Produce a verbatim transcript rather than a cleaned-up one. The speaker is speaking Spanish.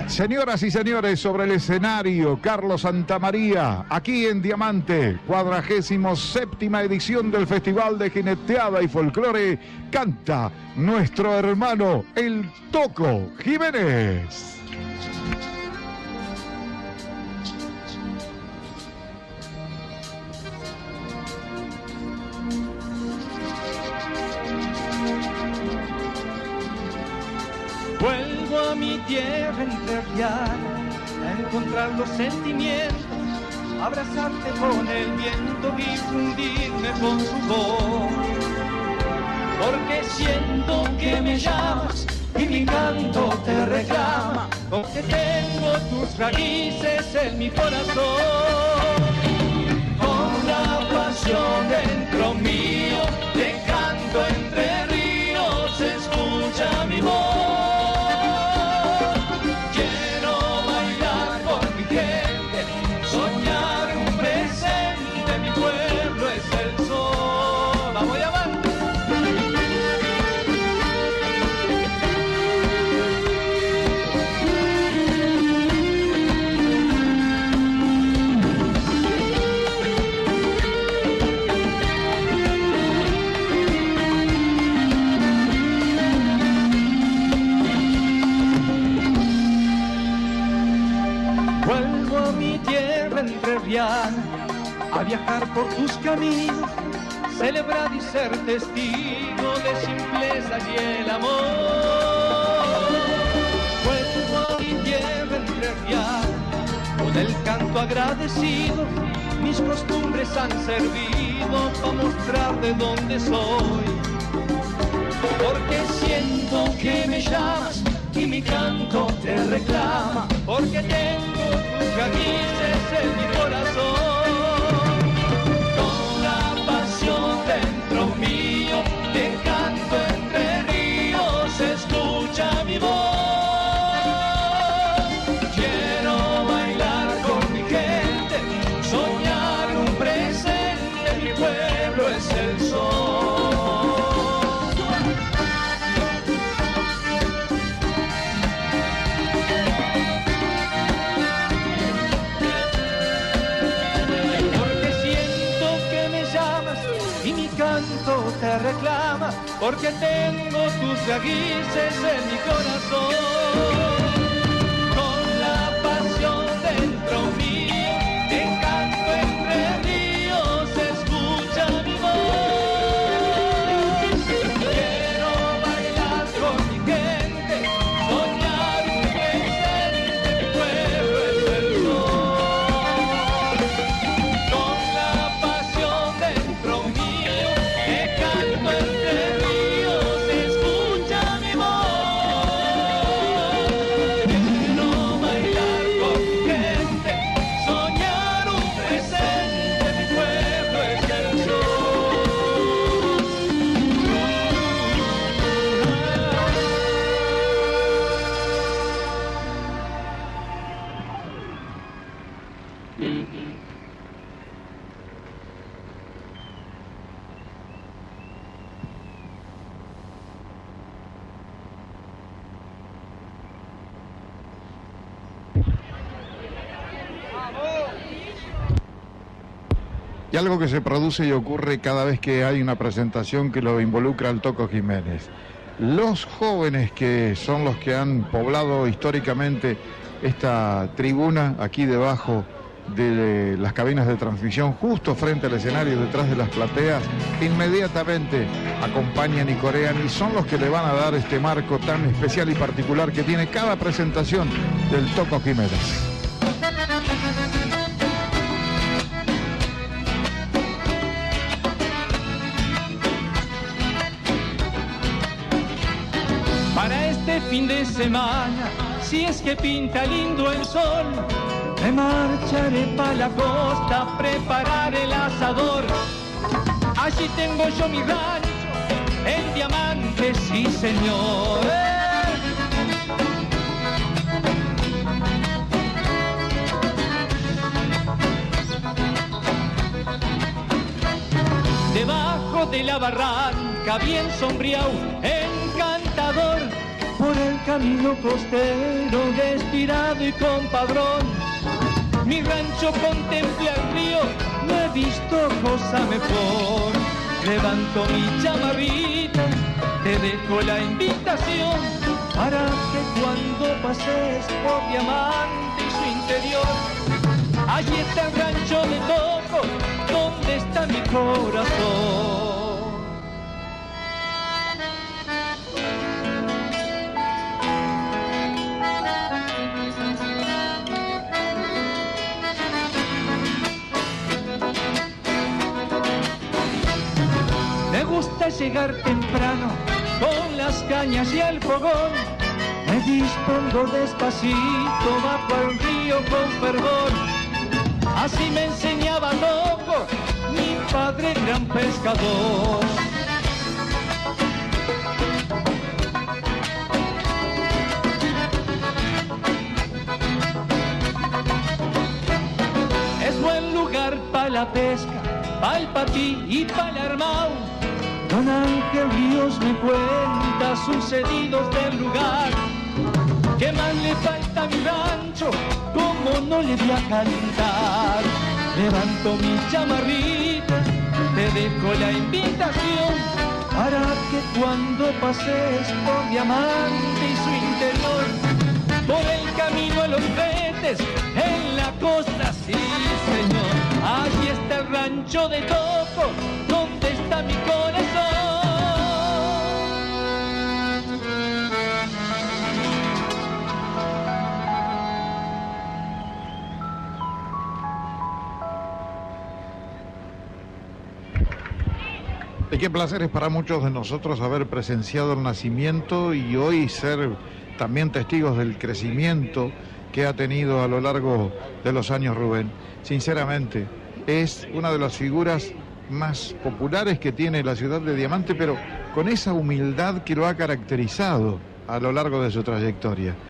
Señoras y señores, sobre el escenario, Carlos Santamaría, aquí en Diamante, cuadragésimo séptima edición del Festival de Jineteada y Folclore, canta nuestro hermano, el Toco Jiménez. Vuelvo a mi tierra entrerriana a encontrar los sentimientos, abrazarte con el viento y fundirme con su voz. Porque siento que me llamas y mi canto te reclama, porque tengo tus raíces en mi corazón. Con la pasión dentro mío, te canto entre ríos, escucha mi voz. A viajar por tus caminos, celebrar y ser testigo de simpleza y el amor. Vuelvo a mi tierra entrerriana, con el canto agradecido, mis costumbres han servido para mostrar de dónde soy. Porque siento que me llamas y mi canto te reclama, porque tengo tus raíces en mi corazón. Con la pasión dentro mío, te canto entre ríos, escucha mi voz. Quiero bailar con mi gente, soñar un presente, mi pueblo es el sol. Te reclama, porque tengo tus raíces en mi corazón. Con la pasión dentro mío, te canto entre ríos, escucha mi voz. Quiero bailar con mi gente, soñar un presente, mi pueblo es el sol. Con la pasión dentro mío, canto entre ríos, escucha mi voz. Quiero bailar con mi gente, soñar un presente, mi pueblo es el sol. Y algo que se produce y ocurre cada vez que hay una presentación que lo involucra al Toco Jiménez. Los jóvenes que son los que han poblado históricamente esta tribuna aquí debajo de las cabinas de transmisión, justo frente al escenario, detrás de las plateas, inmediatamente acompañan y corean y son los que le van a dar este marco tan especial y particular que tiene cada presentación del Toco Jiménez. Para este fin de semana, si es que pinta lindo el sol, me marcharé pa' la costa, preparar el asador. Allí tengo yo mi rancho, en Diamante, sí señor. Debajo de la barranca, bien sombreado, encantador, por el camino costero, destirado y con padrón. Mi rancho contempla el río, no he visto cosa mejor. Levanto mi chamarrita, te dejo la invitación para que cuando pases por Diamante y su interior, allí está el rancho de Toco, donde está mi corazón. Me gusta llegar temprano con las cañas y el fogón. Me dispongo despacito bajo el río con fervor. Así me enseñaba Toco, mi padre gran pescador. Es buen lugar para la pesca, para el patí y para el armao. Don Ángel Ríos me cuenta sucedidos del lugar. ¿Qué más le falta a mi rancho? ¿Cómo no le voy a cantar? Levanto mi chamarrita, te dejo la invitación para que cuando pases por Diamante y su interior, por el camino a los Betes, en la costa, sí señor, allí está el rancho de Toco, donde está mi corazón. Y qué placer es para muchos de nosotros haber presenciado el nacimiento y hoy ser también testigos del crecimiento que ha tenido a lo largo de los años Rubén. Sinceramente, es una de las figuras más populares que tiene la ciudad de Diamante, pero con esa humildad que lo ha caracterizado a lo largo de su trayectoria.